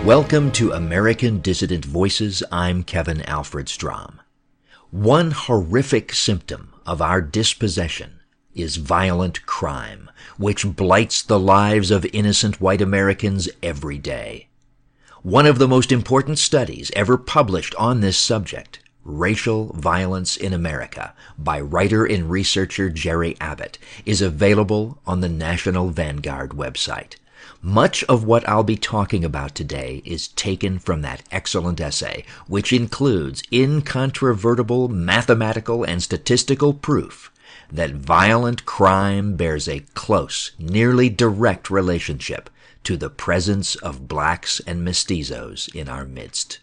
Welcome to American Dissident Voices. I'm Kevin Alfred Strom. One horrific symptom of our dispossession is violent crime, which blights the lives of innocent white Americans every day. One of the most important studies ever published on this subject, Racial Violence in America, by writer and researcher Jerry Abbott, is available on the National Vanguard website. Much of what I'll be talking about today is taken from that excellent essay, which includes incontrovertible mathematical and statistical proof that violent crime bears a close, nearly direct relationship to the presence of blacks and mestizos in our midst.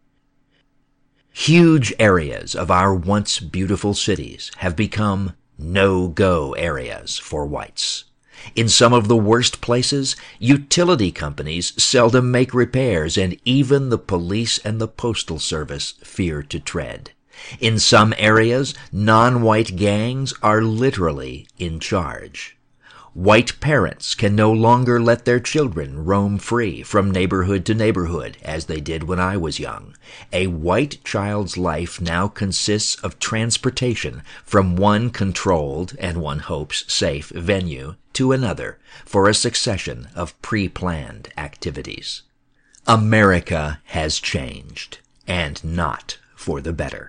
Huge areas of our once beautiful cities have become no-go areas for whites. In some of the worst places, utility companies seldom make repairs, and even the police and the postal service fear to tread. In some areas, non-white gangs are literally in charge. White parents can no longer let their children roam free from neighborhood to neighborhood, as they did when I was young. A white child's life now consists of transportation from one controlled, and one hopes safe, venue to another for a succession of pre-planned activities. America has changed, and not for the better.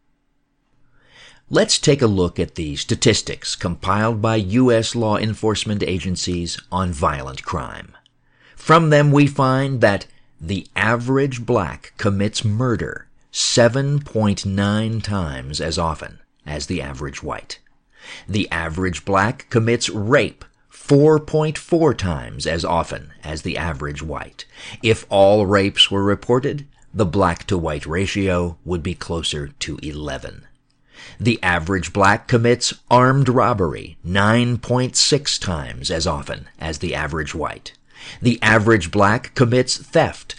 Let's take a look at the statistics compiled by U.S. law enforcement agencies on violent crime. From them we find that the average black commits murder 7.9 times as often as the average white. The average black commits rape 4.4 times as often as the average white. If all rapes were reported, the black-to-white ratio would be closer to 11. The average black commits armed robbery 9.6 times as often as the average white. The average black commits theft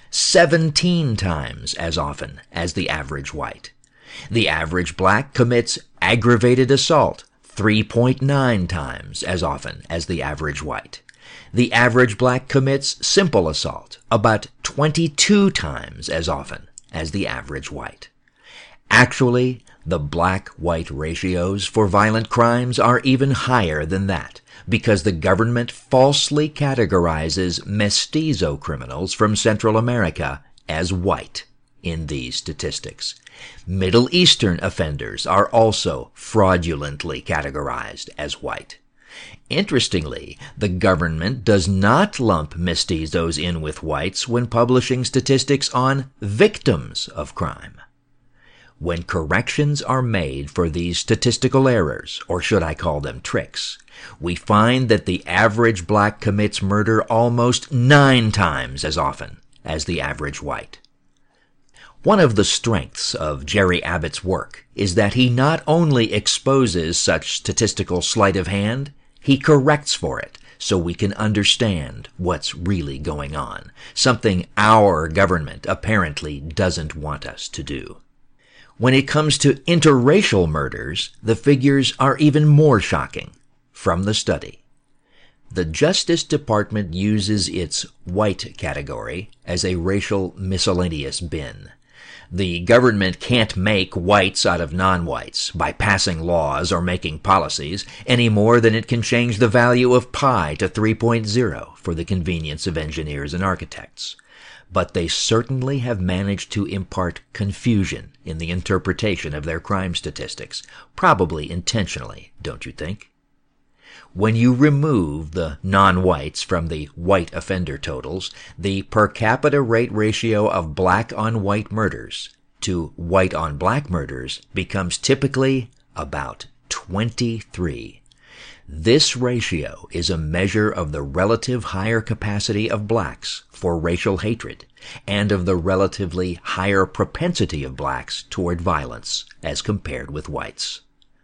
17 times as often as the average white. The average black commits aggravated assault 3.9 times as often as the average white. The average black commits simple assault about 22 times as often as the average white. Actually, the black-white ratios for violent crimes are even higher than that, because the government falsely categorizes mestizo criminals from Central America as white in these statistics. Middle Eastern offenders are also fraudulently categorized as white. Interestingly, the government does not lump mestizos in with whites when publishing statistics on victims of crime. When corrections are made for these statistical errors, or should I call them tricks, we find that the average black commits murder almost 9 times as often as the average white. One of the strengths of Jerry Abbott's work is that he not only exposes such statistical sleight of hand, he corrects for it so we can understand what's really going on, something our government apparently doesn't want us to do. When it comes to interracial murders, the figures are even more shocking. From the study, the Justice Department uses its white category as a racial miscellaneous bin. The government can't make whites out of non-whites by passing laws or making policies any more than it can change the value of pi to 3.0 for the convenience of engineers and architects. But they certainly have managed to impart confusion in the interpretation of their crime statistics, probably intentionally, don't you think? When you remove the non-whites from the white offender totals, the per capita rate ratio of black-on-white murders to white-on-black murders becomes typically about 23. This ratio is a measure of the relative higher capacity of blacks for racial hatred and of the relatively higher propensity of blacks toward violence as compared with whites.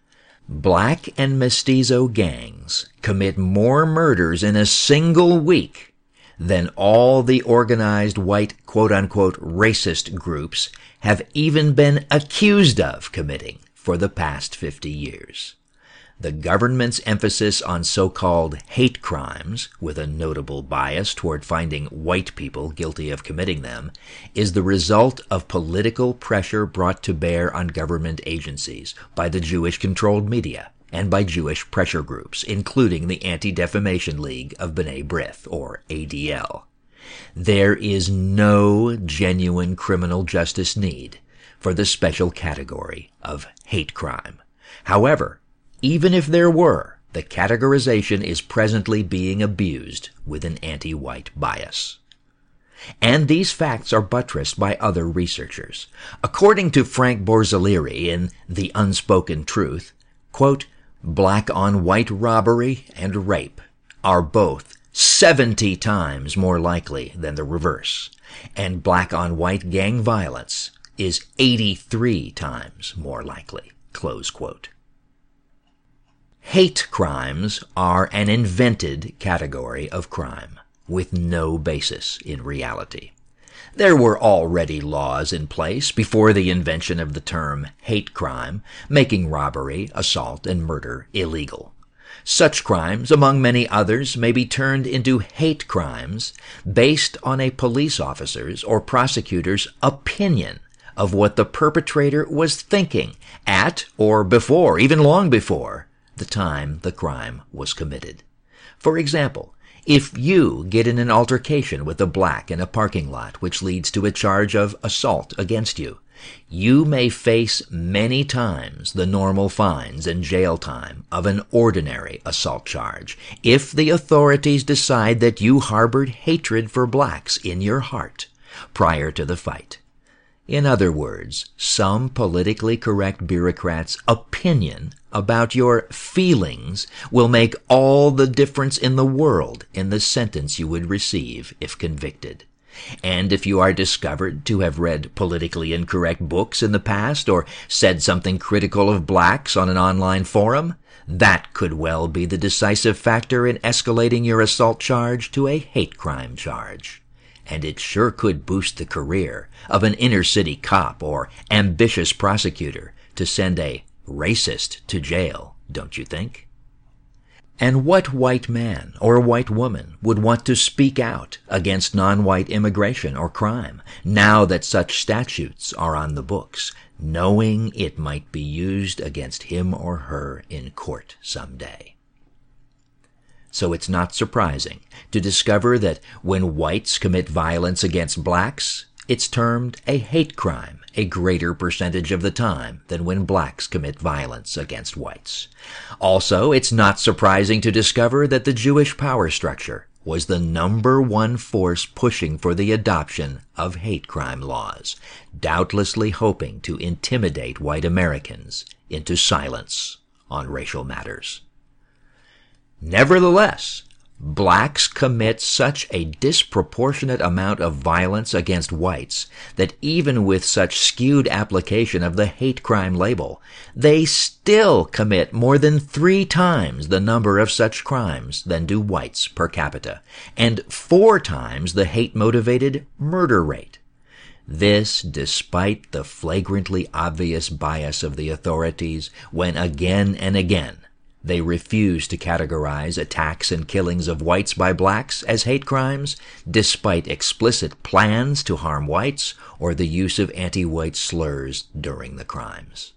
Black and mestizo gangs commit more murders in a single week than all the organized white quote-unquote racist groups have even been accused of committing for the past 50 years. The government's emphasis on so-called hate crimes, with a notable bias toward finding white people guilty of committing them, is the result of political pressure brought to bear on government agencies by the Jewish-controlled media and by Jewish pressure groups, including the Anti-Defamation League of B'nai B'rith, or ADL. There is no genuine criminal justice need for the special category of hate crime. However, even if there were, the categorization is presently being abused with an anti-white bias. And these facts are buttressed by other researchers. According to Frank Borzillieri in The Unspoken Truth, quote, black-on-white robbery and rape are both 70 times more likely than the reverse, and black-on-white gang violence is 83 times more likely, close quote. Hate crimes are an invented category of crime, with no basis in reality. There were already laws in place before the invention of the term hate crime, making robbery, assault, and murder illegal. Such crimes, among many others, may be turned into hate crimes based on a police officer's or prosecutor's opinion of what the perpetrator was thinking at or before, even long before, the time the crime was committed. For example, if you get in an altercation with a black in a parking lot which leads to a charge of assault against you, you may face many times the normal fines and jail time of an ordinary assault charge if the authorities decide that you harbored hatred for blacks in your heart prior to the fight. In other words, some politically correct bureaucrat's opinion about your feelings will make all the difference in the world in the sentence you would receive if convicted. And if you are discovered to have read politically incorrect books in the past or said something critical of blacks on an online forum, that could well be the decisive factor in escalating your assault charge to a hate crime charge. And it sure could boost the career of an inner-city cop or ambitious prosecutor to send a racist to jail, don't you think? And what white man or white woman would want to speak out against non-white immigration or crime now that such statutes are on the books, knowing it might be used against him or her in court someday? So it's not surprising to discover that when whites commit violence against blacks, it's termed a hate crime a greater percentage of the time than when blacks commit violence against whites. Also, it's not surprising to discover that the Jewish power structure was the number one force pushing for the adoption of hate crime laws, doubtlessly hoping to intimidate white Americans into silence on racial matters. Nevertheless, blacks commit such a disproportionate amount of violence against whites that even with such skewed application of the hate crime label, they still commit more than 3 times the number of such crimes than do whites per capita, and 4 times the hate-motivated murder rate. This despite the flagrantly obvious bias of the authorities when again and again they refuse to categorize attacks and killings of whites by blacks as hate crimes, despite explicit plans to harm whites or the use of anti-white slurs during the crimes.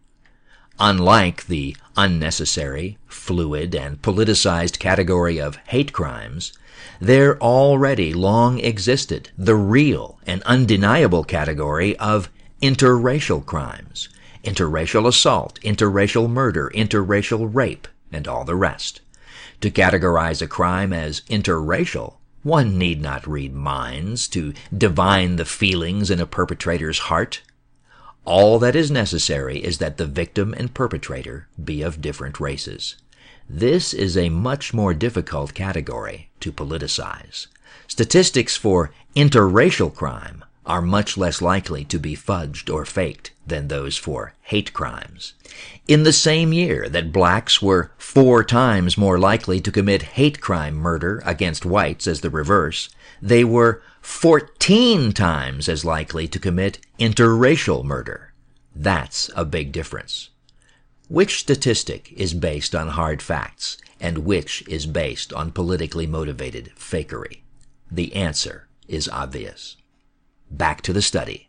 Unlike the unnecessary, fluid, and politicized category of hate crimes, there already long existed the real and undeniable category of interracial crimes, interracial assault, interracial murder, interracial rape, and all the rest. To categorize a crime as interracial, one need not read minds to divine the feelings in a perpetrator's heart. All that is necessary is that the victim and perpetrator be of different races. This is a much more difficult category to politicize. Statistics for interracial crime are much less likely to be fudged or faked than those for hate crimes. In the same year that blacks were 4 times more likely to commit hate crime murder against whites as the reverse, they were 14 times as likely to commit interracial murder. That's a big difference. Which statistic is based on hard facts and which is based on politically motivated fakery? The answer is obvious. Back to the study.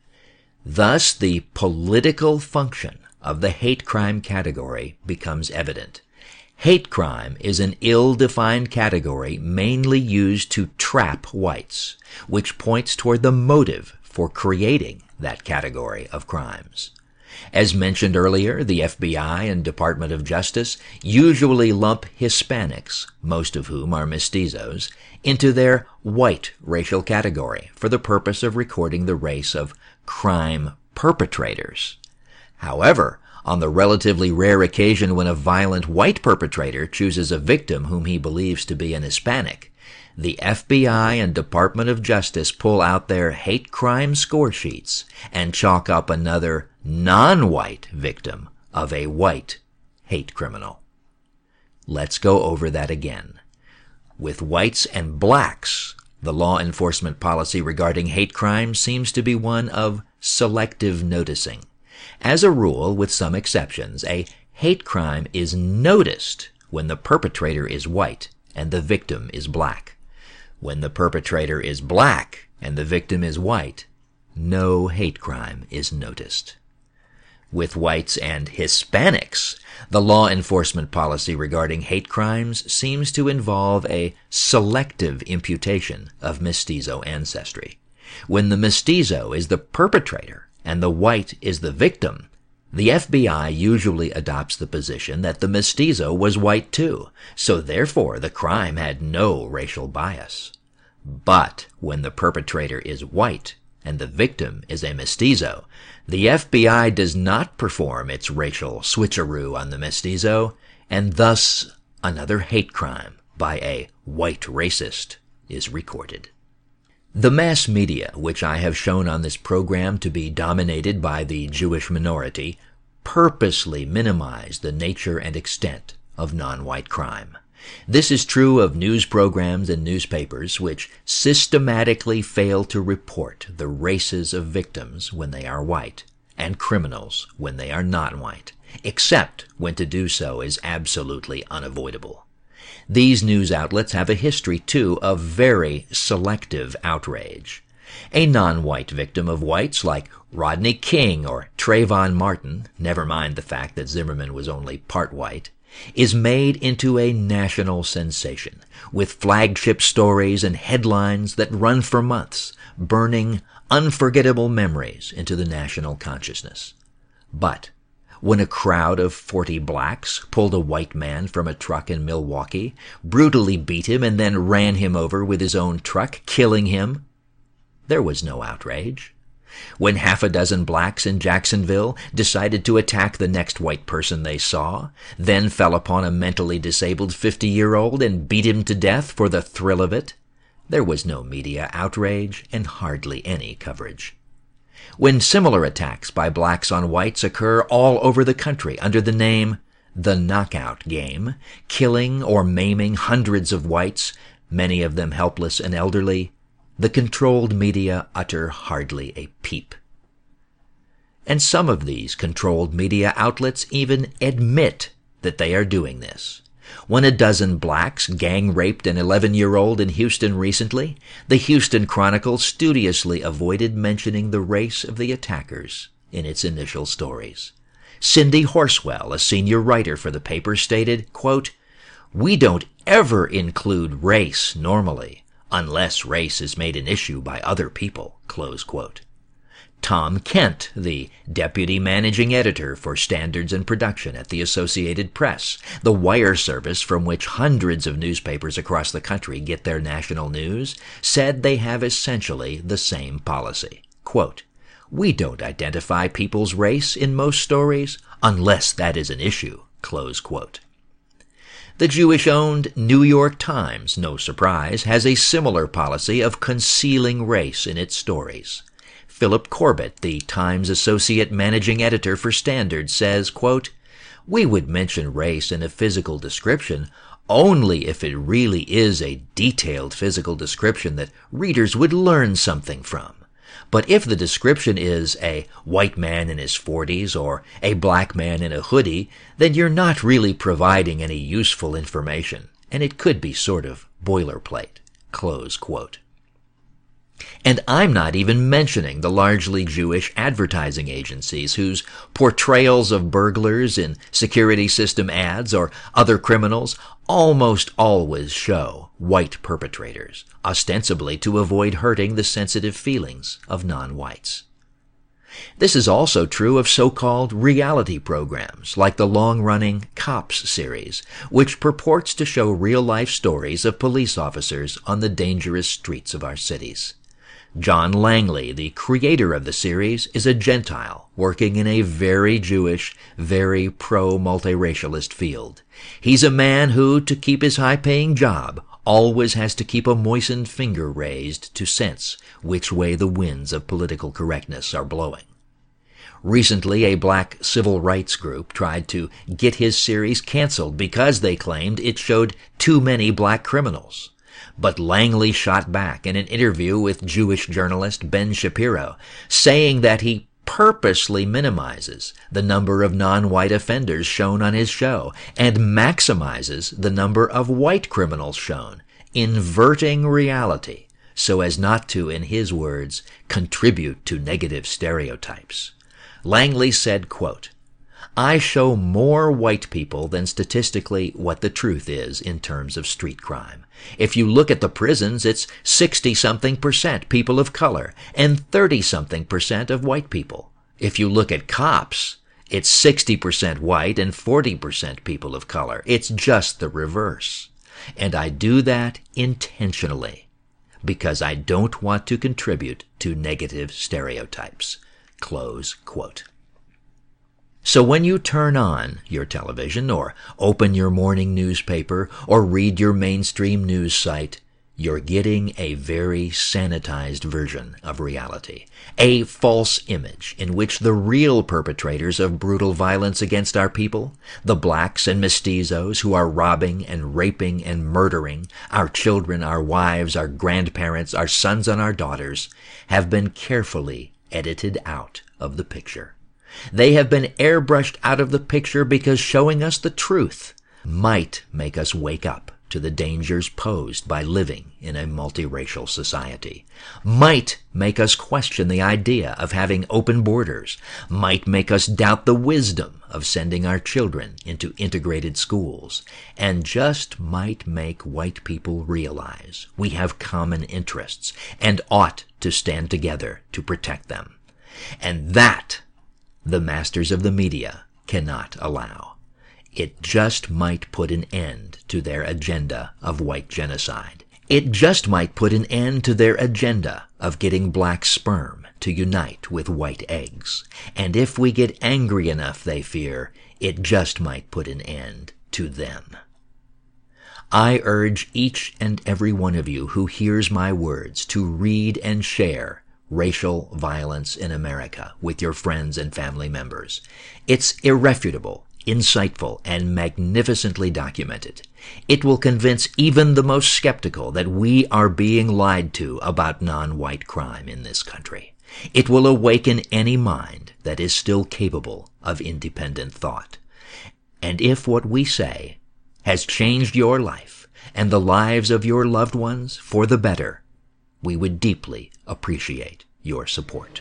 Thus, the political function of the hate crime category becomes evident. Hate crime is an ill-defined category mainly used to trap whites, which points toward the motive for creating that category of crimes. As mentioned earlier, the FBI and Department of Justice usually lump Hispanics, most of whom are mestizos, into their white racial category for the purpose of recording the race of crime perpetrators. However, on the relatively rare occasion when a violent white perpetrator chooses a victim whom he believes to be an Hispanic, the FBI and Department of Justice pull out their hate crime score sheets and chalk up another non-white victim of a white hate criminal. Let's go over that again. With whites and blacks, the law enforcement policy regarding hate crime seems to be one of selective noticing. As a rule, with some exceptions, a hate crime is noticed when the perpetrator is white and the victim is black. When the perpetrator is black and the victim is white, no hate crime is noticed. With whites and Hispanics, the law enforcement policy regarding hate crimes seems to involve a selective imputation of mestizo ancestry. When the mestizo is the perpetrator and the white is the victim, the FBI usually adopts the position that the mestizo was white too, so therefore the crime had no racial bias. But when the perpetrator is white and the victim is a mestizo, the FBI does not perform its racial switcheroo on the mestizo, and thus another hate crime by a white racist is recorded. The mass media, which I have shown on this program to be dominated by the Jewish minority, purposely minimize the nature and extent of non-white crime. This is true of news programs and newspapers which systematically fail to report the races of victims when they are white and criminals when they are not white, except when to do so is absolutely unavoidable. These news outlets have a history, too, of very selective outrage. A non-white victim of whites like Rodney King or Trayvon Martin, never mind the fact that Zimmerman was only part white, is made into a national sensation, with flagship stories and headlines that run for months, burning unforgettable memories into the national consciousness. But when a crowd of 40 blacks pulled a white man from a truck in Milwaukee, brutally beat him, and then ran him over with his own truck, killing him, there was no outrage. When half a dozen blacks in Jacksonville decided to attack the next white person they saw, then fell upon a mentally disabled 50-year-old and beat him to death for the thrill of it, there was no media outrage and hardly any coverage. When similar attacks by blacks on whites occur all over the country under the name the knockout game, killing or maiming hundreds of whites, many of them helpless and elderly, the controlled media utter hardly a peep. And some of these controlled media outlets even admit that they are doing this. When a dozen blacks gang-raped an 11-year-old in Houston recently, the Houston Chronicle studiously avoided mentioning the race of the attackers in its initial stories. Cindy Horswell, a senior writer for the paper, stated, quote, "We don't ever include race normally, unless race is made an issue by other people," close quote. Tom Kent, the deputy managing editor for standards and production at the Associated Press, the wire service from which hundreds of newspapers across the country get their national news, said they have essentially the same policy. Quote, "We don't identify people's race in most stories unless that is an issue," close quote. The Jewish-owned New York Times, no surprise, has a similar policy of concealing race in its stories. Philip Corbett, the Times associate managing editor for Standard, says, quote, "We would mention race in a physical description only if it really is a detailed physical description that readers would learn something from. But if the description is a white man in his 40s or a black man in a hoodie, then you're not really providing any useful information, and it could be sort of boilerplate." Close quote. And I'm not even mentioning the largely Jewish advertising agencies whose portrayals of burglars in security system ads or other criminals almost always show white perpetrators, ostensibly to avoid hurting the sensitive feelings of non-whites. This is also true of so-called reality programs like the long-running Cops series, which purports to show real-life stories of police officers on the dangerous streets of our cities. John Langley, the creator of the series, is a Gentile working in a very Jewish, very pro-multiracialist field. He's a man who, to keep his high-paying job, always has to keep a moistened finger raised to sense which way the winds of political correctness are blowing. Recently, a black civil rights group tried to get his series canceled because they claimed it showed too many black criminals. But Langley shot back in an interview with Jewish journalist Ben Shapiro, saying that he purposely minimizes the number of non-white offenders shown on his show and maximizes the number of white criminals shown, inverting reality so as not to, in his words, contribute to negative stereotypes. Langley said, quote, "I show more white people than statistically what the truth is in terms of street crime. If you look at the prisons, it's 60-something% people of color and 30-something% of white people. If you look at cops, it's 60% white and 40% people of color. It's just the reverse. And I do that intentionally because I don't want to contribute to negative stereotypes." Close quote. So when you turn on your television or open your morning newspaper or read your mainstream news site, you're getting a very sanitized version of reality, a false image in which the real perpetrators of brutal violence against our people, the blacks and mestizos who are robbing and raping and murdering our children, our wives, our grandparents, our sons and our daughters, have been carefully edited out of the picture. They have been airbrushed out of the picture because showing us the truth might make us wake up to the dangers posed by living in a multiracial society, might make us question the idea of having open borders, might make us doubt the wisdom of sending our children into integrated schools, and just might make white people realize we have common interests and ought to stand together to protect them. And that the masters of the media cannot allow. It just might put an end to their agenda of white genocide. It just might put an end to their agenda of getting black sperm to unite with white eggs. And if we get angry enough, they fear, it just might put an end to them. I urge each and every one of you who hears my words to read and share Racial Violence in America with your friends and family members. It's irrefutable, insightful, and magnificently documented. It will convince even the most skeptical that we are being lied to about non-white crime in this country. It will awaken any mind that is still capable of independent thought. And if what we say has changed your life and the lives of your loved ones for the better, we would deeply appreciate your support.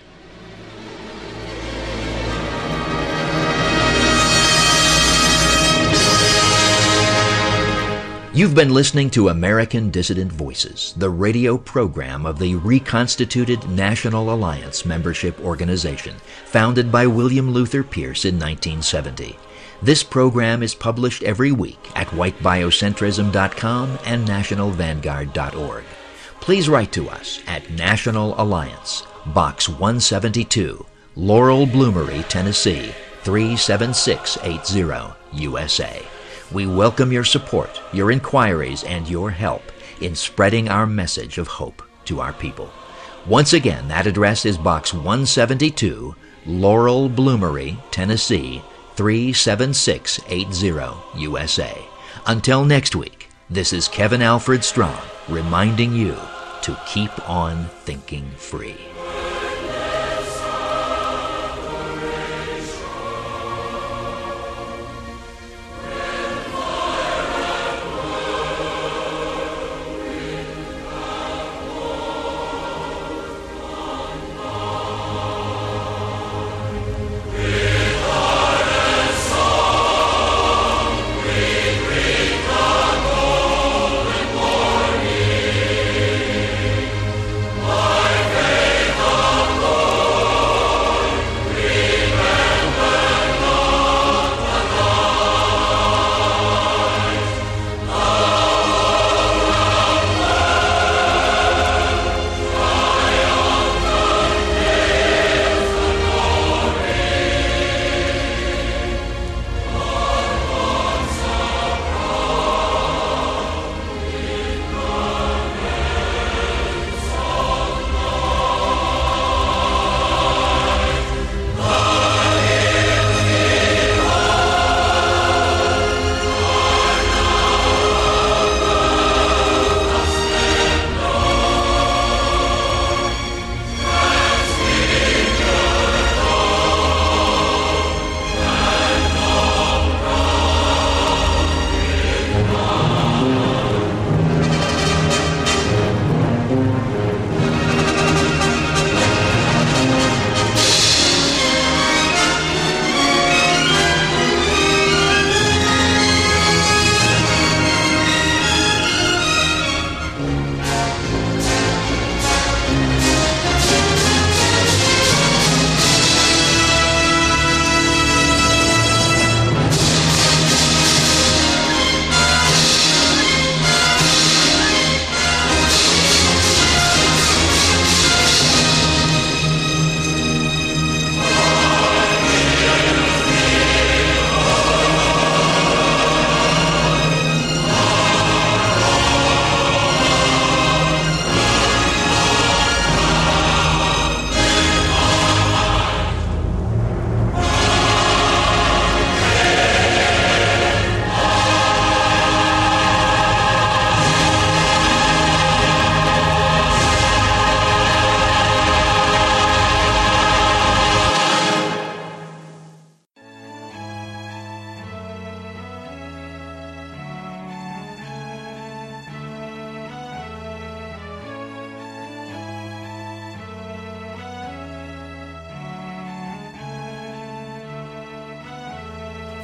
You've been listening to American Dissident Voices, the radio program of the reconstituted National Alliance membership organization, founded by William Luther Pierce in 1970. This program is published every week at whitebiocentrism.com and nationalvanguard.org. Please write to us at National Alliance, Box 172, Laurel Bloomery, Tennessee, 37680, USA. We welcome your support, your inquiries, and your help in spreading our message of hope to our people. Once again, that address is Box 172, Laurel Bloomery, Tennessee, 37680, USA. Until next week, this is Kevin Alfred Strong reminding you to keep on thinking free.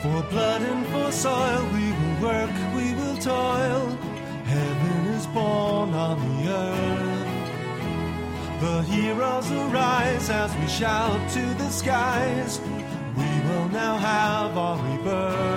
For blood and for soil we will work, we will toil. Heaven is born on the earth. The heroes arise as we shout to the skies. We will now have our rebirth.